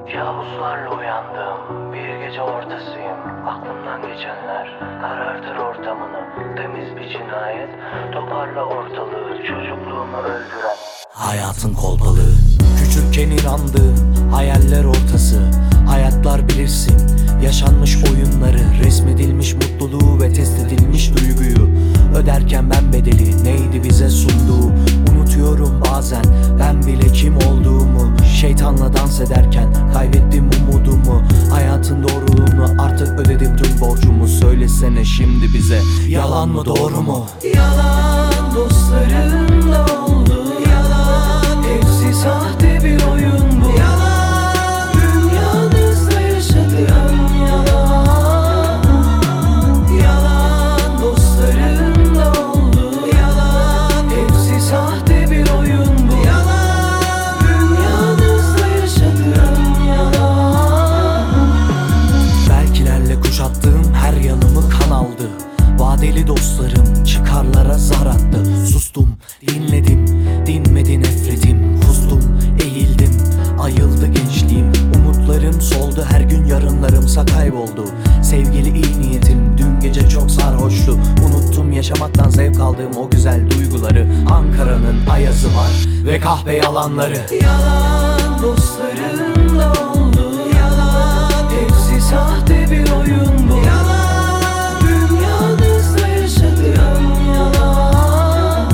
Kabuslarla uyandım, bir gece ortasıyım. Aklımdan geçenler karartır ortamını. Temiz bir cinayet, toparla ortalığı. Çocukluğumu öldüren hayatın kolpalığı. Küçükken inandığım hayaller ortası. Hayatlar bilirsin, yaşanmış oyunları. Resmedilmiş mutluluğu ve test edilmiş duyguyu. Öderken ben bedeli neydi bize sunduğu. Unutuyorum bazen ben bile kim olduğumu. Şeytanla dans ederken kaybettim umudumu. Hayatın doğruluğunu artık ödedim tüm borcumu. Söylesene şimdi bize, yalan mı doğru mu? Yalan dostlarımla oldu. Yalan hepsi sahte bir oyun bu. Yalan dünyanızda yaşadığım yalan. Yalan dostlarımla oldu. Yalan hepsi sahte bir oyun bu. Yalan dünyanızda yaşadığım yalan. Belkilerle kuşattığım her yanımı kan aldı. Vadeli dostlarım çıkarlara zar attı. Sustum, dinledim, dinmedi nefretim. Kustum, eğildim, ayıldı gençliğim. Umutlarım soldu, her gün yarınlarımsa kayboldu. Sevgili iyi niyetim dün gece çok sarhoştu. Unuttum yaşamaktan zevk aldığım o güzel duyguları. Ankara'nın ayazı var ve kahve yalanları. Yalan dostlarımla oldu. Yalan hepsi sahte bir oyun bu. Yalan dünyanızda yaşadığım yalan.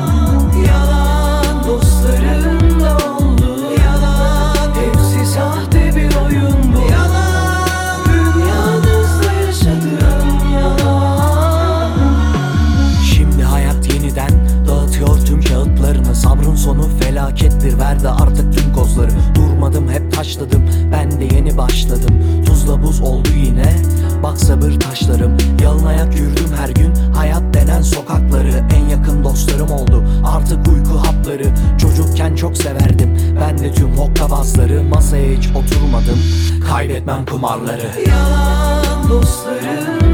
Yalan dostlarımla oldu. Yalan hepsi sahte bir oyun bu. Yalan dünyanızda yaşadığım yalan. Şimdi hayat yeniden dağıtıyor tüm kağıtlarını. Sabrın sonu felakettir, verdi artık tüm kozları. Durmadım hep taşladım, ben de yeni başladım. Tuzla buz oldu yine, bak sabır taşlarım. Yalın ayak yürüdüm her gün hayat denen sokakları. En yakın dostlarım oldu artık uyku hapları. Çocukken çok severdim ben de tüm hokkabazları. Masaya hiç oturmadım, kaybetmem kumarları. Yalan dostlarım